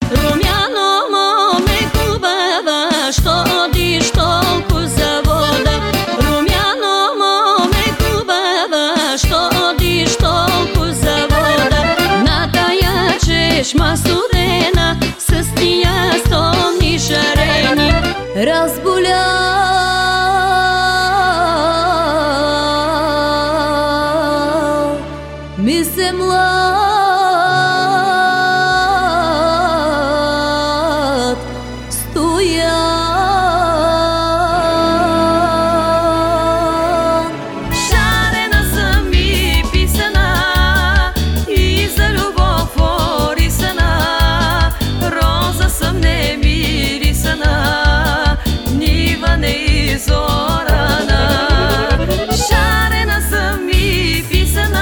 Румяно моме хубава, що одиш толкова за вода. Румяно моме хубава, що одиш толкова за вода. На тая чешма студена, с тия стомни шарени, разболя ми се млад Стоян. Шарена съм и писана, и за любов орисана. Роза съм немирисана, нива не изорана. Шарена съм и писана,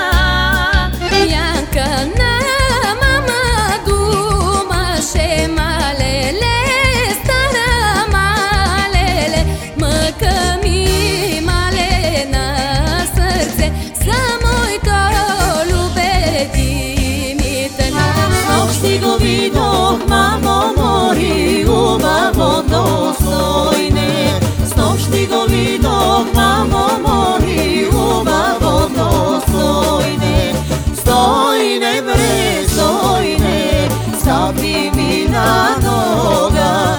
го видох, мамо, мори, убаво достойне. Снощи го видох, мамо, мори, убаво достойне. Стойне, бре, стойне, стъпи ми на нога.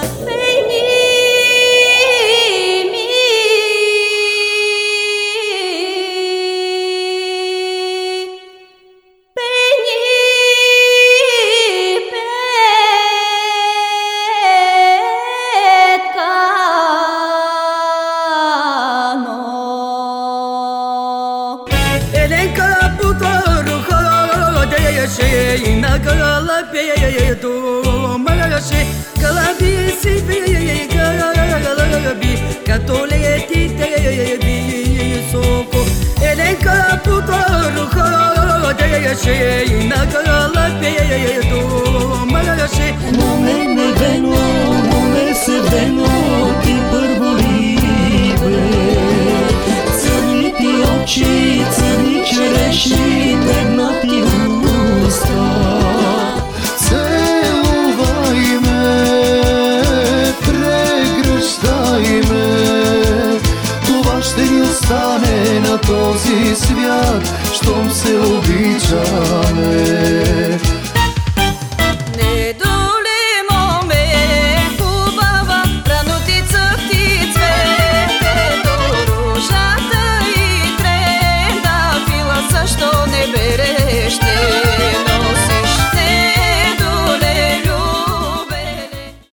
Elenka putoru hodeye na galabe do magashe galabi si galabi katoleti te bi soko. Elenka putoru hodeye na galabe do magashe Momene veno, mome se veno ti bărburibe. Țărniti oči, țărni čerešnji, bednati usta. Целувай ме, прегръщай ме, това ще ни остане на този свят, щом се обичаме.